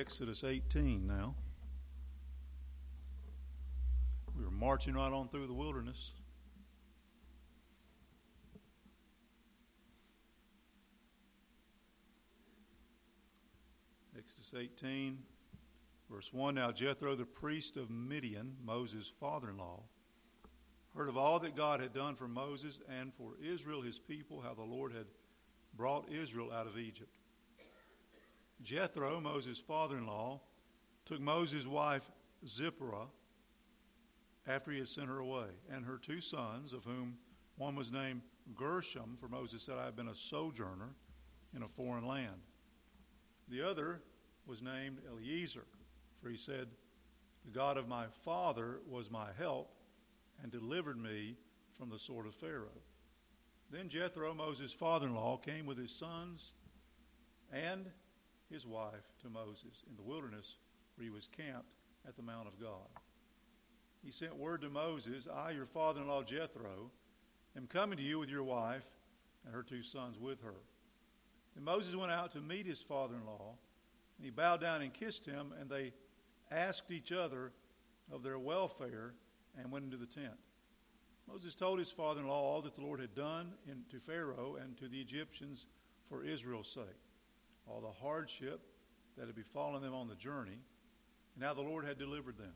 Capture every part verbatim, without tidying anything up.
Exodus eighteen now. We were marching right on through the wilderness. Exodus eighteen, verse one. Now Jethro, the priest of Midian, Moses' father-in-law, heard of all that God had done for Moses and for Israel, his people, how the Lord had brought Israel out of Egypt. Jethro, Moses' father-in-law, took Moses' wife Zipporah after he had sent her away, and her two sons, of whom one was named Gershom, for Moses said, I have been a sojourner in a foreign land. The other was named Eliezer, for he said, the God of my father was my help and delivered me from the sword of Pharaoh. Then Jethro, Moses' father-in-law, came with his sons and his wife to Moses in the wilderness where he was camped at the Mount of God. He sent word to Moses, I, your father-in-law Jethro, am coming to you with your wife and her two sons with her. Then Moses went out to meet his father-in-law, and he bowed down and kissed him, and they asked each other of their welfare and went into the tent. Moses told his father-in-law all that the Lord had done in, to Pharaoh and to the Egyptians for Israel's sake, all the hardship that had befallen them on the journey, and how the Lord had delivered them.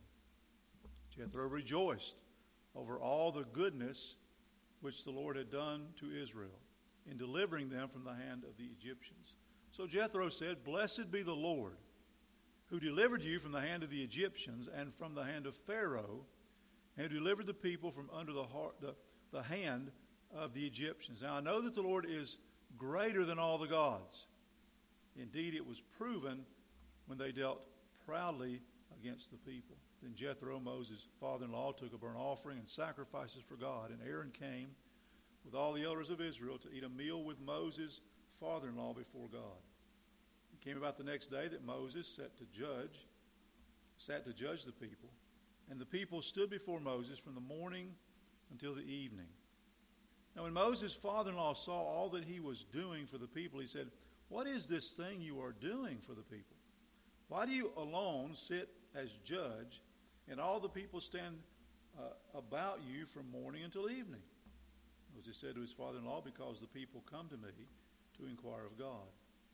Jethro rejoiced over all the goodness which the Lord had done to Israel in delivering them from the hand of the Egyptians. So Jethro said, Blessed be the Lord, who delivered you from the hand of the Egyptians and from the hand of Pharaoh, and who delivered the people from under the, heart, the, the hand of the Egyptians. Now I know that the Lord is greater than all the gods. Indeed, it was proven when they dealt proudly against the people. Then Jethro, Moses' father-in-law, took a burnt offering and sacrifices for God, and Aaron came with all the elders of Israel to eat a meal with Moses' father-in-law before God. It came about the next day that Moses sat to judge, sat to judge the people, and the people stood before Moses from the morning until the evening. Now when Moses' father-in-law saw all that he was doing for the people, he said, What is this thing you are doing for the people? Why do you alone sit as judge, and all the people stand uh, about you from morning until evening? Moses said to his father-in-law, Because the people come to me to inquire of God.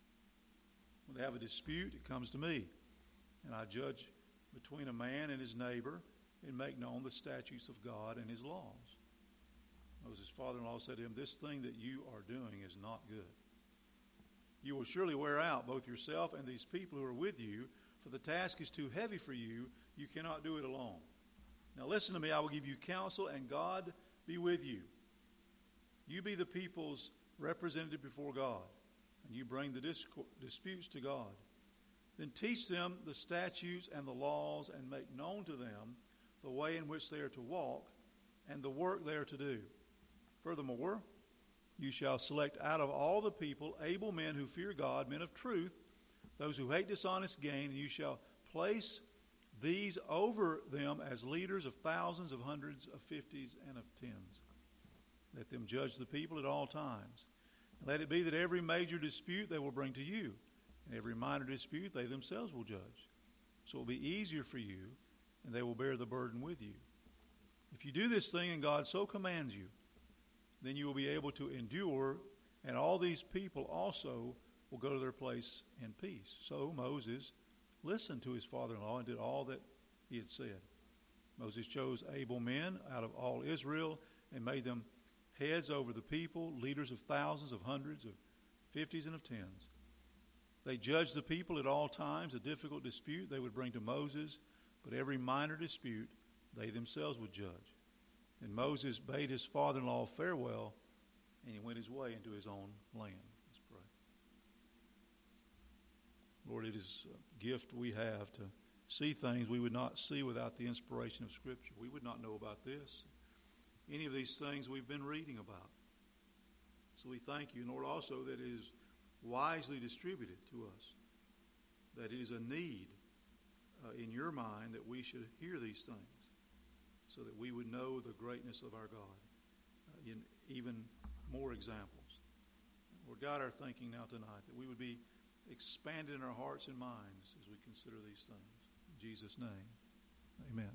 When they have a dispute, it comes to me, and I judge between a man and his neighbor and make known the statutes of God and his laws. Moses' father-in-law said to him, This thing that you are doing is not good. You will surely wear out both yourself and these people who are with you, for the task is too heavy for you. You cannot do it alone. Now listen to me, I will give you counsel, and God be with you. You be the people's representative before God, and you bring the disco- disputes to God. Then teach them the statutes and the laws, and make known to them the way in which they are to walk, and the work they are to do. Furthermore, you shall select out of all the people able men who fear God, men of truth, those who hate dishonest gain, and you shall place these over them as leaders of thousands, of hundreds, of fifties, and of tens. Let them judge the people at all times. And let it be that every major dispute they will bring to you, and every minor dispute they themselves will judge. So it will be easier for you, and they will bear the burden with you. If you do this thing, and God so commands you, then you will be able to endure, and all these people also will go to their place in peace. So Moses listened to his father-in-law and did all that he had said. Moses chose able men out of all Israel and made them heads over the people, leaders of thousands, of hundreds, of fifties, and of tens. They judged the people at all times. A difficult dispute they would bring to Moses, but every minor dispute they themselves would judge. And Moses bade his father-in-law farewell, and he went his way into his own land. Let's pray. Lord, it is a gift we have to see things we would not see without the inspiration of Scripture. We would not know about this, any of these things we've been reading about. So we thank you, Lord, also that it is wisely distributed to us, that it is a need uh, in your mind that we should hear these things, so that we would know the greatness of our God uh, in even more examples. Lord God, our thinking now tonight, that we would be expanded in our hearts and minds as we consider these things. In Jesus' name, amen.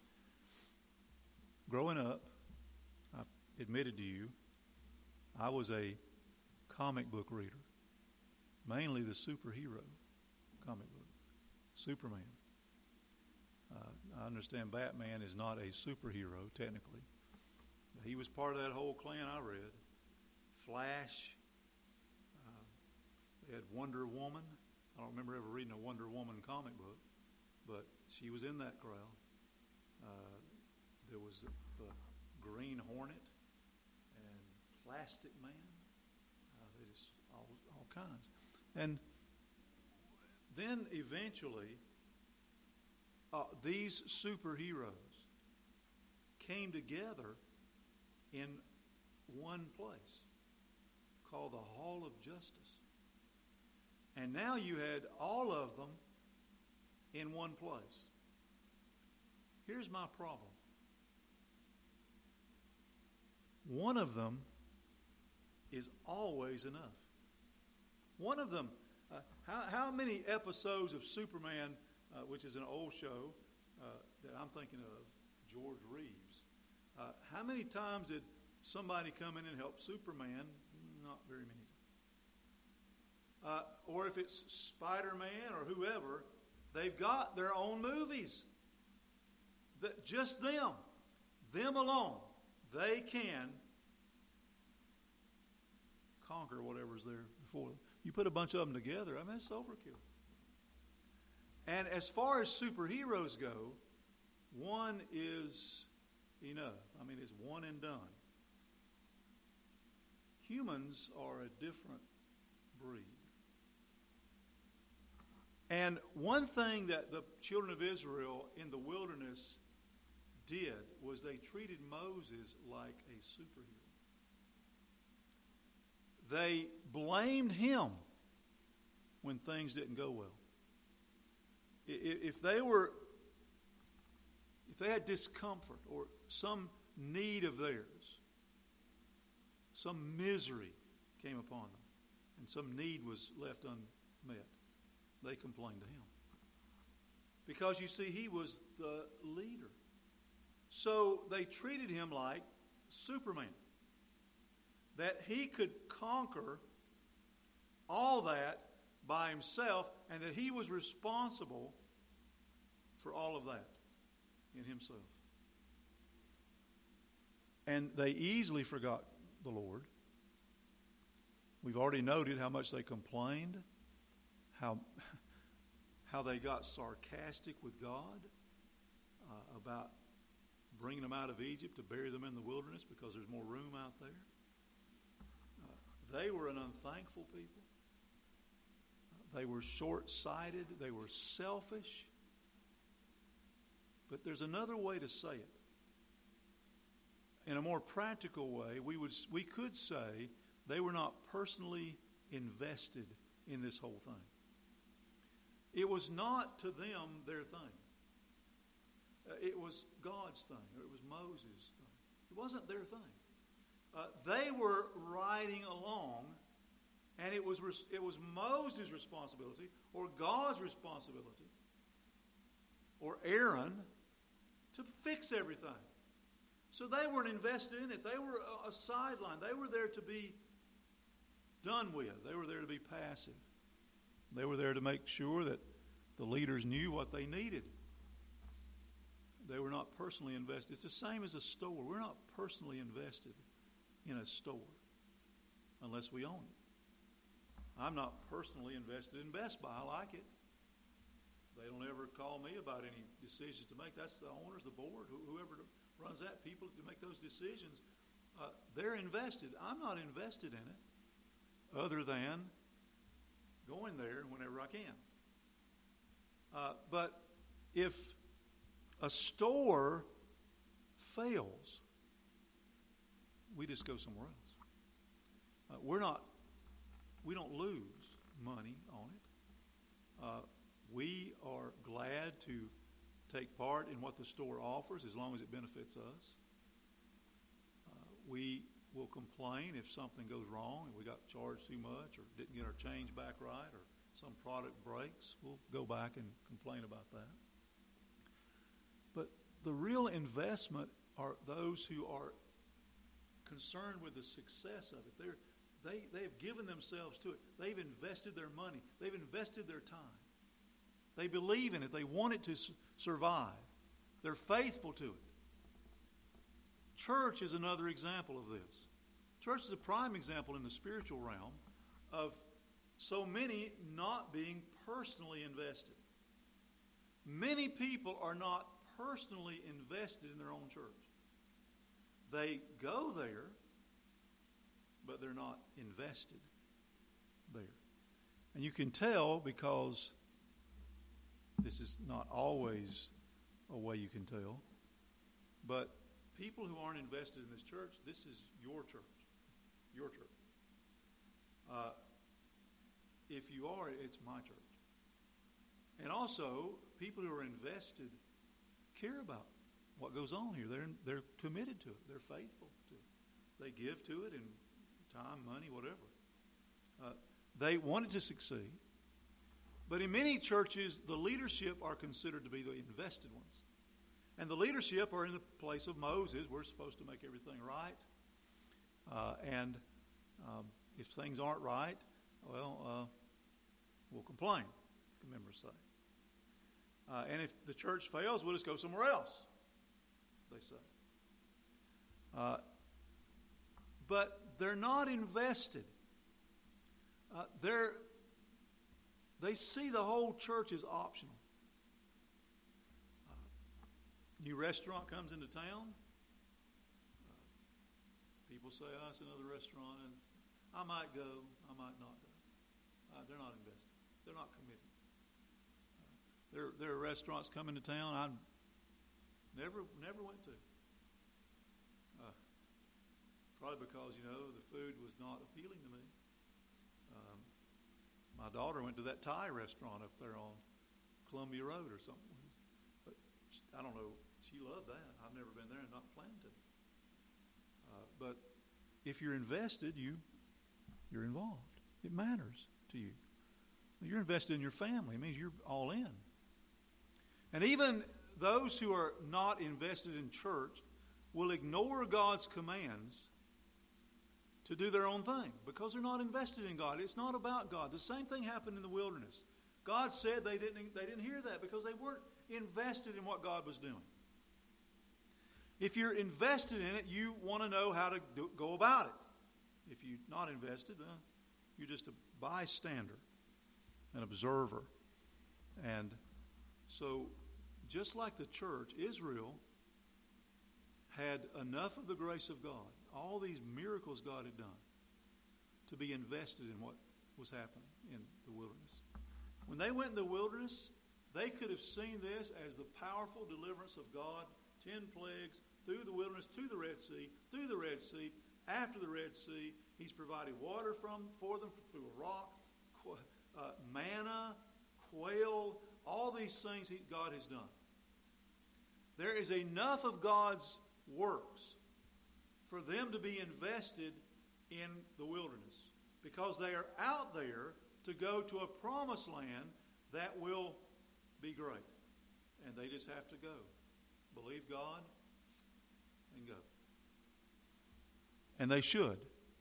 Growing up, I've admitted to you, I was a comic book reader, mainly the superhero comic book, Superman. Uh, I understand Batman is not a superhero, technically. But he was part of that whole clan I read. Flash. Uh, they had Wonder Woman. I don't remember ever reading a Wonder Woman comic book, but she was in that crowd. Uh, there was the, the Green Hornet and Plastic Man. Uh, they just all, all kinds. And then eventually, uh, these superheroes came together in one place called the Hall of Justice. And now you had all of them in one place. Here's my problem. One of them is always enough. One of them, uh, how, how many episodes of Superman, uh, which is an old show uh, that I'm thinking of, George Reeves, uh, how many times did somebody come in and help Superman? Not very many times. Uh, or if it's Spider-Man or whoever, they've got their own movies. That just them, them alone, they can conquer whatever's there before them. You put a bunch of them together, I mean, it's overkill. And as far as superheroes go, one is enough. I mean, it's one and done. Humans are a different breed. And one thing that the children of Israel in the wilderness did was they treated Moses like a superhero. They blamed him when things didn't go well. If they were, if they had discomfort or some need of theirs, some misery came upon them, and some need was left unmet, they complained to him. Because you see, he was the leader. So they treated him like Superman. That he could conquer all that by himself, and that he was responsible for all of that in himself. And they easily forgot the Lord. We've already noted how much they complained, how how they got sarcastic with God uh, about bringing them out of Egypt to bury them in the wilderness because there's more room out there. Uh, they were an unthankful people. Uh, they were short-sighted. They were selfish. But there's another way to say it. In a more practical way, we would we could say they were not personally invested in this whole thing. It was not to them their thing. Uh, it was God's thing, or it was Moses' thing. It wasn't their thing. Uh, they were riding along, and it was res- it was Moses' responsibility, or God's responsibility, or Aaron, to fix everything. So they weren't invested in it. They were a, a sideline. They were there to be done with. They were there to be passive. They were there to make sure that the leaders knew what they needed. They were not personally invested. It's the same as a store. We're not personally invested in a store unless we own it. I'm not personally invested in Best Buy. I like it. They don't ever call me about any decisions to make. That's the owners, the board, whoever runs that, people to make those decisions. Uh, they're invested. I'm not invested in it other than going there whenever I can. Uh, but if a store fails, we just go somewhere else. Uh, we're not, we don't lose money on it. Uh, we are glad to take part in what the store offers as long as it benefits us. Uh, we will complain if something goes wrong and we got charged too much or didn't get our change back right or some product breaks, we'll go back and complain about that. But the real investment are those who are concerned with the success of it. They're, they, they have given themselves to it. They've invested their money. They've invested their time. They believe in it. They want it to su- survive. They're faithful to it. Church is another example of this. Church is a prime example in the spiritual realm of so many not being personally invested. Many people are not personally invested in their own church. They go there, but they're not invested there. And you can tell because this is not always a way you can tell, but people who aren't invested in this church, this is your church. Your church. Uh, if you are, it's my church. And also, people who are invested care about what goes on here. They're they're committed to it. They're faithful to it. They give to it in time, money, whatever. Uh, they want it to succeed. But in many churches, the leadership are considered to be the invested ones. And the leadership are in the place of Moses. We're supposed to make everything right. Uh, and um, if things aren't right, well, uh, we'll complain, the members say. Uh, and if the church fails, we'll just go somewhere else, they say. Uh, but they're not invested. Uh, they're, they see the whole church as optional. Uh, new restaurant comes into town. People say, oh, it's another restaurant, and I might go, I might not go. Uh, they're not invested. They're not committed. Uh, there, there are restaurants coming to town I never never went to. Uh, probably because, you know, the food was not appealing to me. Um, my daughter went to that Thai restaurant up there on Columbia Road or something. But she, I don't know, she loved that. I've never been there and not planned to. Uh, but if you're invested, you, you're involved. It matters to you. You're invested in your family. It means you're all in. And even those who are not invested in church will ignore God's commands to do their own thing because they're not invested in God. It's not about God. The same thing happened in the wilderness. God said they didn't, they didn't hear that because they weren't invested in what God was doing. If you're invested in it, you want to know how to do, go about it. If you're not invested, uh, you're just a bystander, an observer. And so, just like the church, Israel had enough of the grace of God, all these miracles God had done, to be invested in what was happening in the wilderness. When they went in the wilderness, they could have seen this as the powerful deliverance of God, ten plagues, through the wilderness, to the Red Sea, through the Red Sea, after the Red Sea. He's provided water from for them through a rock, uh, manna, quail, all these things he, God has done. There is enough of God's works for them to be invested in the wilderness because they are out there to go to a promised land that will be great. And they just have to go. Believe God and go. And they should.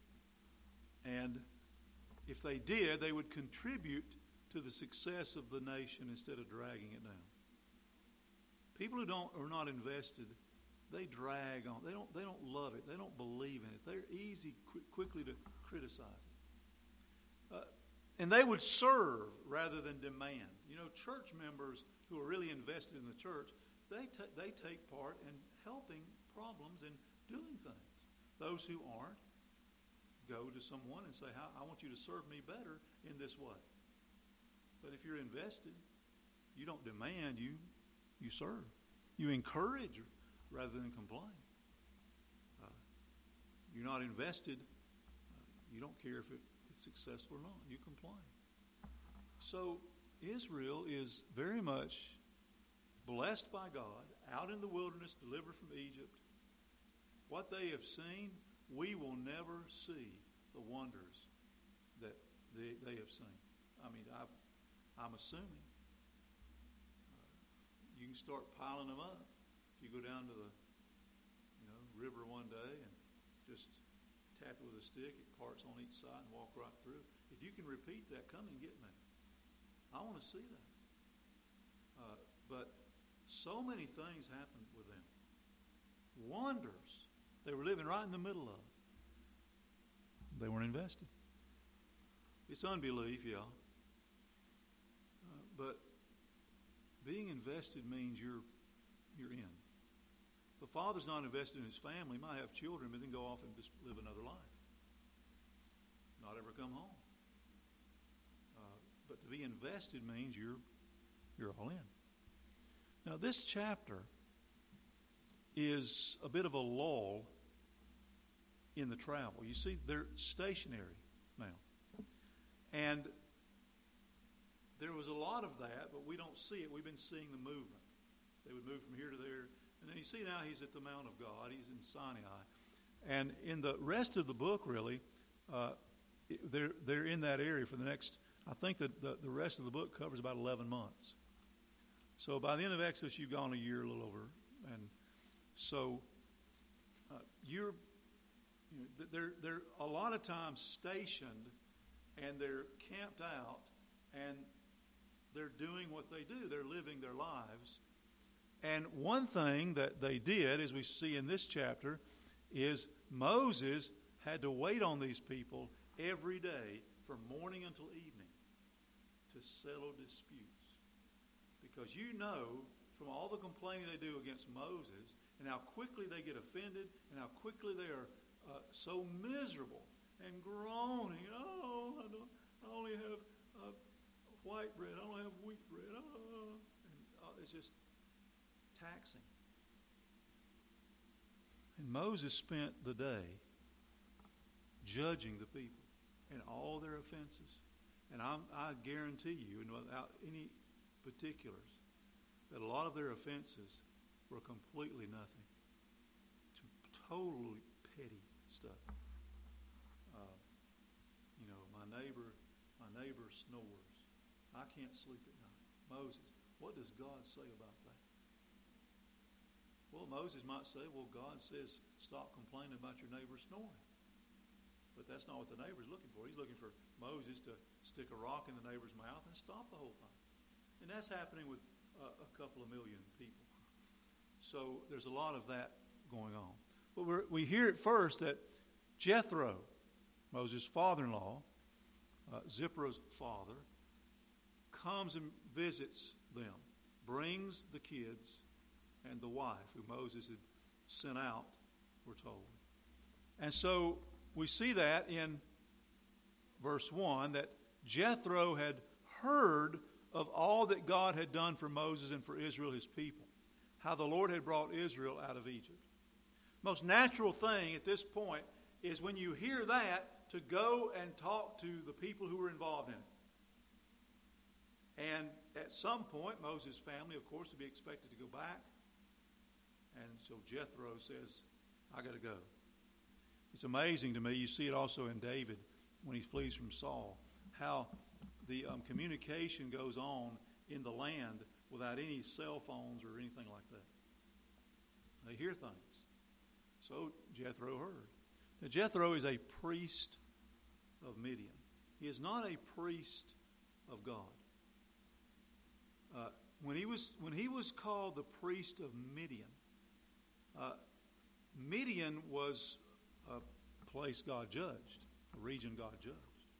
And if they did, they would contribute to the success of the nation instead of dragging it down. People who don't are not invested, they drag on. They don't. They don't love it. They don't believe in it. They're easy, quick, quickly to criticize it. Uh, and they would serve rather than demand. You know, church members who are really invested in the church, they ta- they take part in helping problems and doing things. Those who aren't go to someone and say, I want you to serve me better in this way. But if you're invested, you don't demand, you you serve. You encourage rather than complain. Uh, you're not invested, uh, you don't care if it, it's successful or not. You complain. So Israel is very much blessed by God, out in the wilderness, delivered from Egypt. What they have seen, we will never see the wonders that they, they have seen. I mean, I've I'm assuming. Uh, you can start piling them up. If you go down to the you know, river one day and just tap it with a stick, it parts on each side and walk right through. If you can repeat that, come and get me. I want to see that. Uh, but so many things happened with them. Wonders they were living right in the middle of. They weren't invested. It's unbelief, yeah. Uh, but being invested means you're you're in. If the father's not invested in his family, he might have children, but then go off and just live another life. Not ever come home. Uh, but to be invested means you're you're all in. Now, this chapter is a bit of a lull in the travel. You see, they're stationary now. And there was a lot of that, but we don't see it. We've been seeing the movement. They would move from here to there. And then you see now he's at the Mount of God. He's in Sinai. And in the rest of the book, really, uh, they're, they're in that area for the next, I think that the, the rest of the book covers about eleven months. So by the end of Exodus, you've gone a year, a little over. And so uh, you're, you know, they're, they're a lot of times stationed and they're camped out and they're doing what they do. They're living their lives. And one thing that they did, as we see in this chapter, is Moses had to wait on these people every day from morning until evening to settle disputes. Because you know from all the complaining they do against Moses and how quickly they get offended and how quickly they are uh, so miserable and groaning. Oh, I, don't, I only have uh, white bread. I don't have wheat bread. Oh. And, uh, it's just taxing. And Moses spent the day judging the people and all their offenses. And I'm, I guarantee you, and without any particulars, that a lot of their offenses were completely nothing. Totally petty stuff. Uh, you know, my neighbor, my neighbor snores. I can't sleep at night. Moses, what does God say about that? Well, Moses might say, well, God says, stop complaining about your neighbor snoring. But that's not what the neighbor's looking for. He's looking for Moses to stick a rock in the neighbor's mouth and stop the whole thing. And that's happening with uh, a couple of million people. So there's a lot of that going on. But we're, we hear at first that Jethro, Moses' father-in-law, uh, Zipporah's father, comes and visits them, brings the kids and the wife who Moses had sent out, we're told. And so we see that in verse one, that Jethro had heard of all that God had done for Moses and for Israel, his people, how the Lord had brought Israel out of Egypt. Most natural thing at this point is when you hear that to go and talk to the people who were involved in it. And at some point, Moses' family, of course, would be expected to go back. And so Jethro says, I got to go. It's amazing to me. You see it also in David when he flees from Saul, how the um, communication goes on in the land without any cell phones or anything like that. They hear things. So Jethro heard. Now, Jethro is a priest of Midian. He is not a priest of God. Uh, when he was when he was called the priest of Midian, uh, Midian was a place God judged, a region God judged.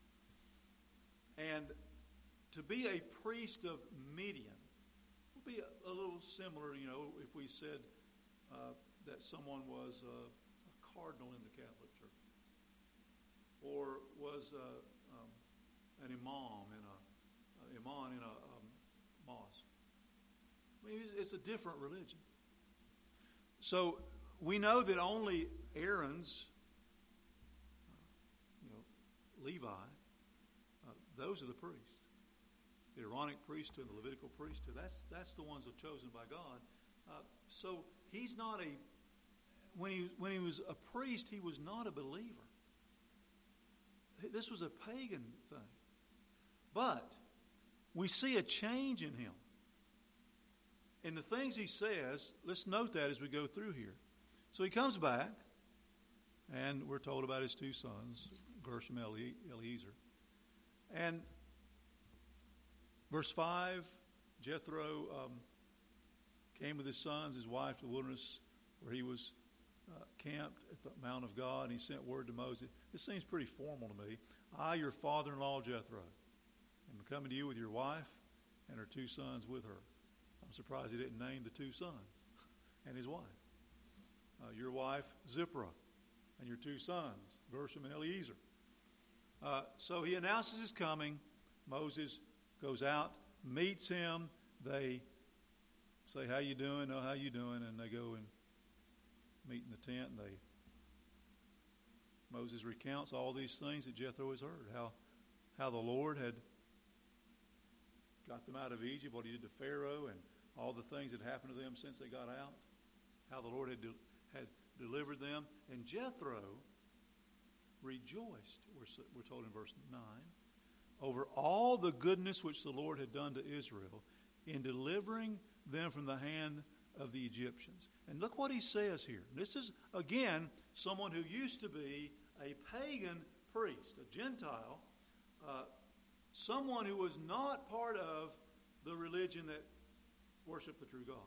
And to be a priest of Midian would be a, a little similar, you know, if we said uh, that someone was a, a cardinal in the Catholic Church, or was a, um, an imam in a, a imam in a um, mosque. I mean, it's a different religion. So we know that only Aaron's, uh, you know, Levi, uh, those are the priests. The Aaronic priesthood, the Levitical priesthood, that's that's the ones that are chosen by God. Uh, so he's not a, when he when he was a priest, he was not a believer. This was a pagan thing. But we see a change in him. And the things he says, let's note that as we go through here. So he comes back, and we're told about his two sons, Gershom and Eliezer. And verse five, Jethro um, came with his sons, his wife, to the wilderness where he was uh, camped at the Mount of God, and he sent word to Moses. This seems pretty formal to me. I, your father-in-law, Jethro, am coming to you with your wife and her two sons with her. I'm surprised he didn't name the two sons and his wife. Uh, your wife, Zipporah, and your two sons, Gershom and Eliezer. Uh, so he announces his coming. Moses goes out, meets him. They say, how you doing? Oh, how you doing? And they go and meet in the tent. And they Moses recounts all these things that Jethro has heard. How, how the Lord had got them out of Egypt, what he did to Pharaoh, and all the things that happened to them since they got out. How the Lord had, de- had delivered them. And Jethro rejoiced, we're, we're told in verse nine, over all the goodness which the Lord had done to Israel in delivering them from the hand of the Egyptians. And look what he says here. This is, again, someone who used to be a pagan priest, a Gentile, uh, someone who was not part of the religion that worshiped the true God.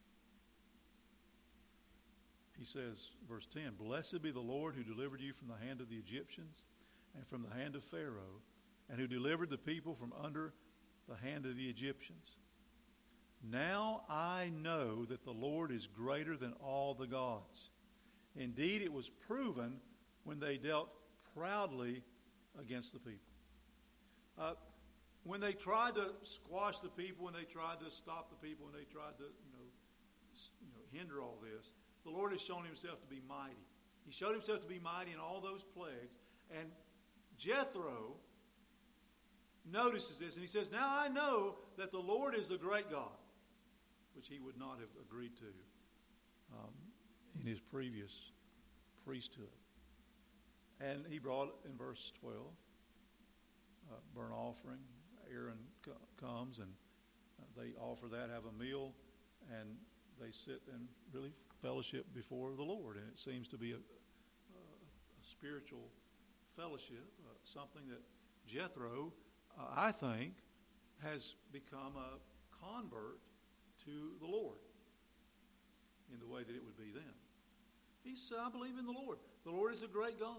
He says, verse ten, blessed be the Lord who delivered you from the hand of the Egyptians and from the hand of Pharaoh, and who delivered the people from under the hand of the Egyptians. Now I know that the Lord is greater than all the gods. Indeed, it was proven when they dealt proudly against the people. Uh, when they tried to squash the people, when they tried to stop the people, when they tried to, you know, you know, hinder all this, the Lord has shown himself to be mighty. He showed himself to be mighty in all those plagues. And Jethro notices this, and he says, now I know that the Lord is the great God, which he would not have agreed to um, in his previous priesthood. And he brought, in verse twelve, uh, burnt offering. Aaron co- comes, and uh, they offer that, have a meal, and they sit and really fellowship before the Lord. And it seems to be a, a, a spiritual fellowship, uh, something that Jethro, uh, I think, has become a convert to the Lord in the way that it would be then. He said, I believe in the Lord. The Lord is a great God.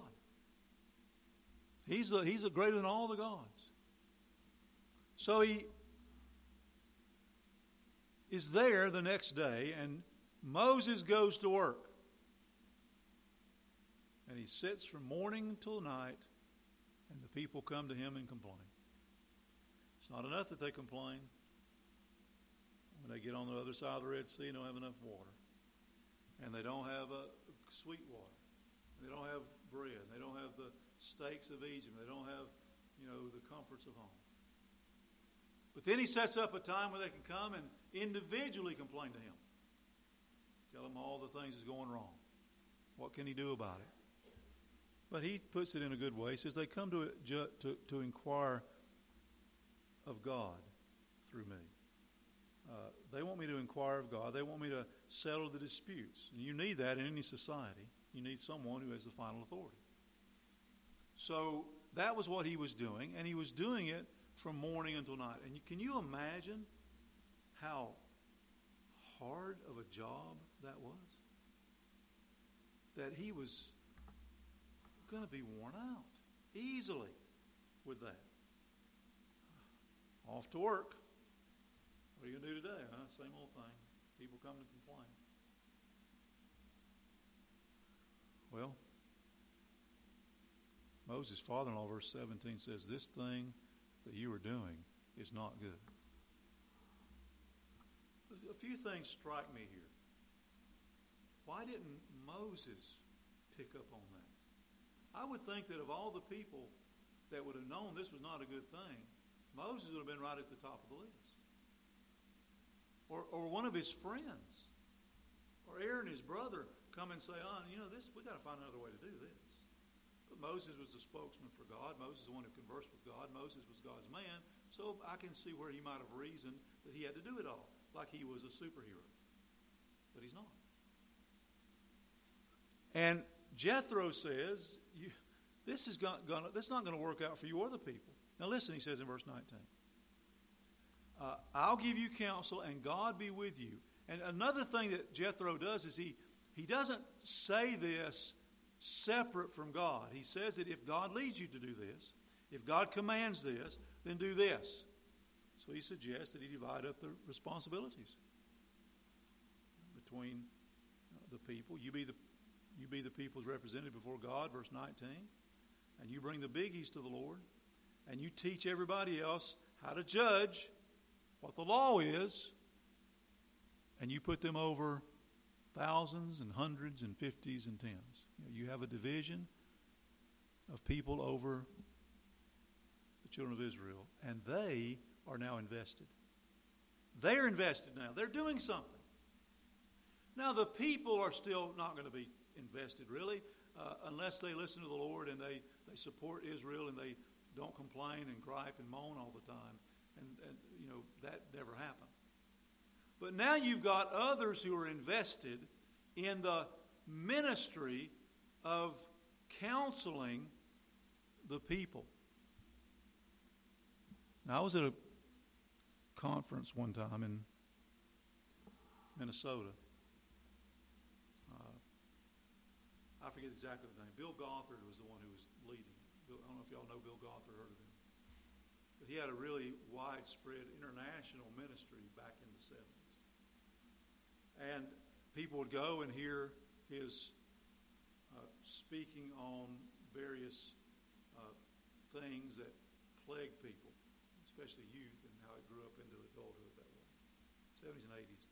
He's, a, he's a greater than all the gods. So he is there the next day, and Moses goes to work. And he sits from morning until night, and the people come to him and complain. It's not enough that they complain. When they get on the other side of the Red Sea, they don't have enough water. And they don't have a sweet water. They don't have bread. They don't have the steaks of Egypt. They don't have, you know, the comforts of home. But then he sets up a time where they can come and individually complain to him. Tell him all the things that's going wrong. What can he do about it? But he puts it in a good way. He says they come to, to, to inquire of God through me. Uh, they want me to inquire of God. They want me to settle the disputes. And you need that in any society. You need someone who has the final authority. So that was what he was doing, and he was doing it from morning until night. And can you imagine how hard of a job that was? That he was going to be worn out easily with that. Off to work. What are you going to do today? Huh? Same old thing. People come to complain. Well, Moses' father-in-law, verse seventeen, says, this thing that you are doing is not good. A few things strike me here. Why didn't Moses pick up on that? I would think that of all the people that would have known this was not a good thing, Moses would have been right at the top of the list. Or, or one of his friends, or Aaron, his brother, come and say, oh, you know, this, we got to find another way to do this. But Moses was the spokesman for God. Moses is the one who conversed with God. Moses was God's man. So I can see where he might have reasoned that he had to do it all, like he was a superhero. But he's not. And Jethro says, you, this is gonna, gonna, this is not going to work out for you or the people. Now listen, he says in verse nineteen. Uh, I'll give you counsel and God be with you. And another thing that Jethro does is he, he doesn't say this separate from God. He says that if God leads you to do this, if God commands this, then do this. So he suggests that he divide up the responsibilities between the people. You be the, you be the people's representative before God, verse nineteen. And you bring the biggies to the Lord. And you teach everybody else how to judge what the law is. And you put them over thousands and hundreds and fifties and tens. You know, you have a division of people over the children of Israel. And they are now invested. They're invested now. They're doing something. Now the people are still not going to be invested really uh, unless they listen to the Lord and they, they support Israel and they don't complain and gripe and moan all the time. And, and you know, that never happened. But now you've got others who are invested in the ministry of counseling the people. Now, I was at a conference one time in Minnesota. Uh, I forget exactly the name. Bill Gothard was the one who was leading. Bill, I don't know if y'all know Bill Gothard, heard of him. But he had a really widespread international ministry back in the seventies. And people would go and hear his uh, speaking on various uh, things that plague people, especially youth, and how it grew up into adulthood that way, seventies and eighties.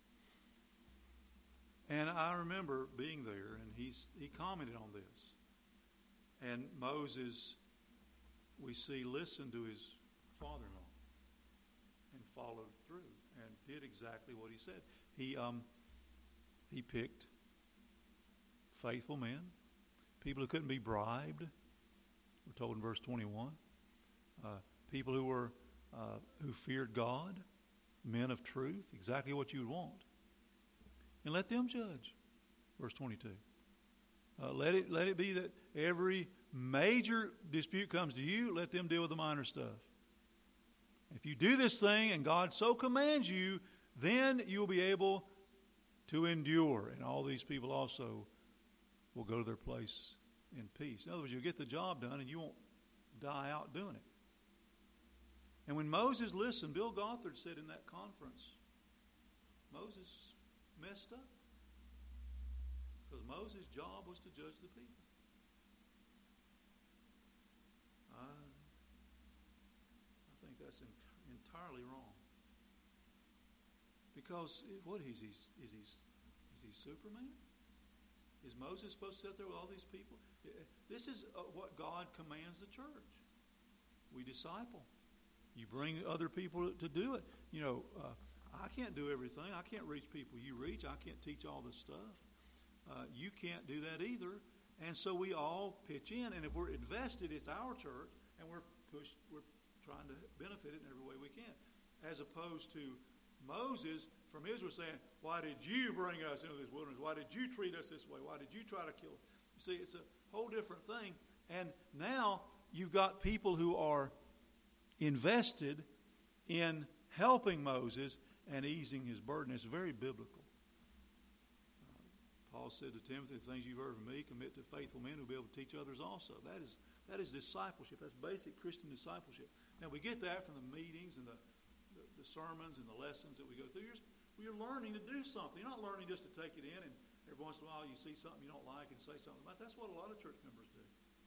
And I remember being there, and he's, he commented on this. And Moses, we see, listened to his father-in-law and followed through and did exactly what he said. He um, he picked faithful men, people who couldn't be bribed. We're told in verse twenty-one. Uh, people who were uh, who feared God, men of truth, exactly what you would want. And let them judge. Verse twenty-two. Uh, let it let it be that every major dispute comes to you, let them deal with the minor stuff. If you do this thing and God so commands you, then you'll be able to endure. And all these people also will go to their place in peace. In other words, you'll get the job done and you won't die out doing it. And when Moses listened, Bill Gothard said in that conference, Moses messed up. Because Moses' job was to judge the people. I, I think that's in, entirely wrong. Because what is he? Is he? Is he Superman? Is Moses supposed to sit there with all these people? This is what God commands the church. We disciple. You bring other people to do it. You know, uh, I can't do everything. I can't reach people you reach. I can't teach all this stuff. Uh, you can't do that either. And so we all pitch in. And if we're invested, it's our church, and we're pushed. We're trying to benefit it in every way we can, as opposed to Moses from Israel saying, "Why did you bring us into this wilderness? Why did you treat us this way? Why did you try to kill us?" You see, it's a whole different thing. And now you've got people who are invested in helping Moses and easing his burden. It's very biblical. Uh, Paul said to Timothy, "The things you've heard from me, commit to faithful men who will be able to teach others also." That is that is discipleship. That's basic Christian discipleship. Now we get that from the meetings and the The, the sermons and the lessons that we go through. You're, you're learning to do something. You're not learning just to take it in and every once in a while you see something you don't like and say something about it. That's what a lot of church members do.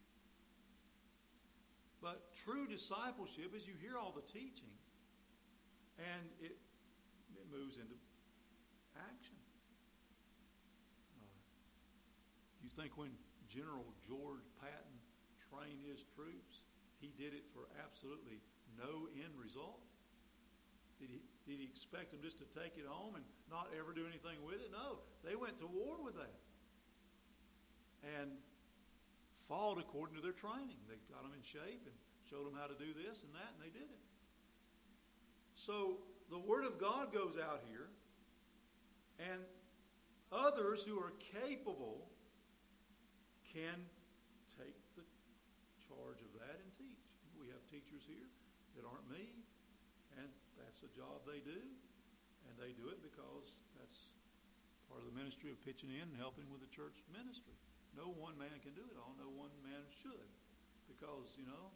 But true discipleship is you hear all the teaching and it, it moves into action. Uh, you think when General George Patton trained his troops, he did it for absolutely no end result? Did he, did he expect them just to take it home and not ever do anything with it? No, they went to war with that and fought according to their training. They got them in shape and showed them how to do this and that, and they did it. So the Word of God goes out here, and others who are capable can take the charge of that and teach. We have teachers here that aren't me, and that's the job they do, and they do it because that's part of the ministry of pitching in and helping with the church ministry. No one man can do it all. No one man should, because, you know,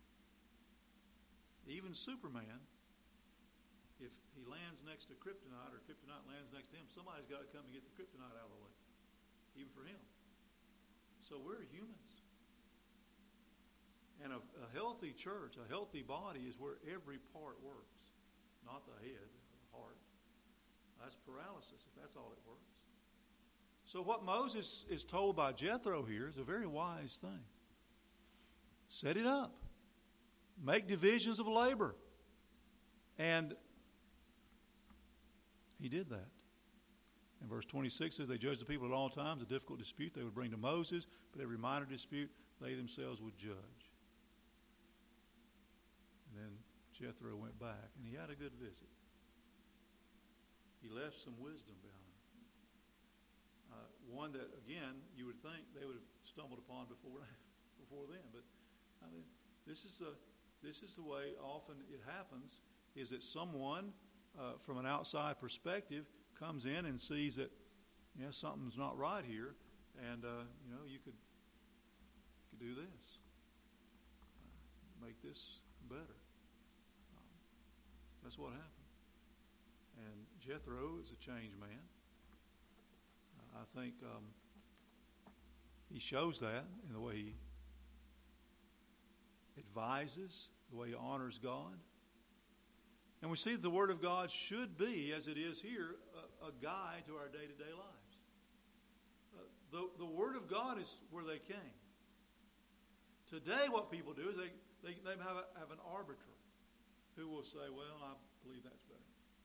even Superman, if he lands next to kryptonite or kryptonite lands next to him, somebody's got to come and get the kryptonite out of the way, even for him. So we're humans. And a, a healthy church, a healthy body is where every part works, not the head, the heart. That's paralysis if that's all it works. So what Moses is told by Jethro here is a very wise thing. Set it up. Make divisions of labor. And he did that. And verse twenty-six says, they judged the people at all times. A difficult dispute they would bring to Moses, but every minor dispute they themselves would judge. And then Jethro went back, and he had a good visit. He left some wisdom behind. Uh, one that, again, you would think they would have stumbled upon before before then. But, I mean, this is, a, this is the way often it happens, is that someone, uh, from an outside perspective, comes in and sees that, you know, something's not right here, and, uh, you know, you could, you could do this. Uh, make this better. Um, that's what happened. And Jethro is a changed man. Uh, I think um, he shows that in the way he advises, the way he honors God. And we see that the Word of God should be, as it is here, a, a guide to our day-to-day lives. Uh, the, the Word of God is where they came. Today what people do is they, they, they have, a, have an arbiter who will say, well, I believe that's better.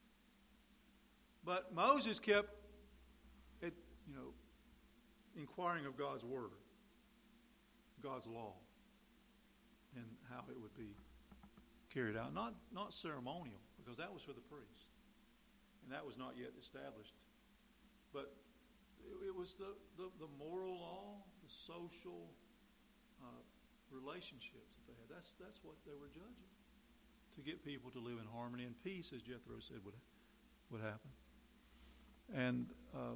But Moses kept, it, you know, inquiring of God's Word, God's law, and how it would be carried out. Not, not ceremonial, because that was for the priest. And that was not yet established. But it, it was the, the, the moral law, the social uh, relationships that they had. That's, that's what they were judging. To get people to live in harmony and peace, as Jethro said would, would happen. And uh,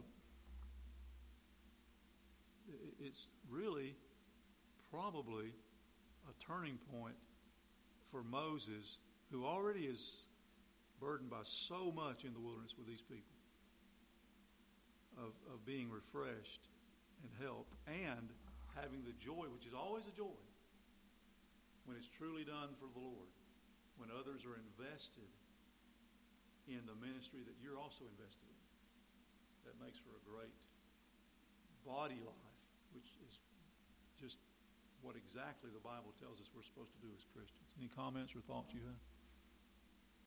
it, it's really probably a turning point for Moses, who already is burdened by so much in the wilderness with these people, of, of being refreshed and helped, and having the joy, which is always a joy, when it's truly done for the Lord, when others are invested in the ministry that you're also invested in. That makes for a great body life, which is just what exactly the Bible tells us we're supposed to do as Christians. Any comments or thoughts you have?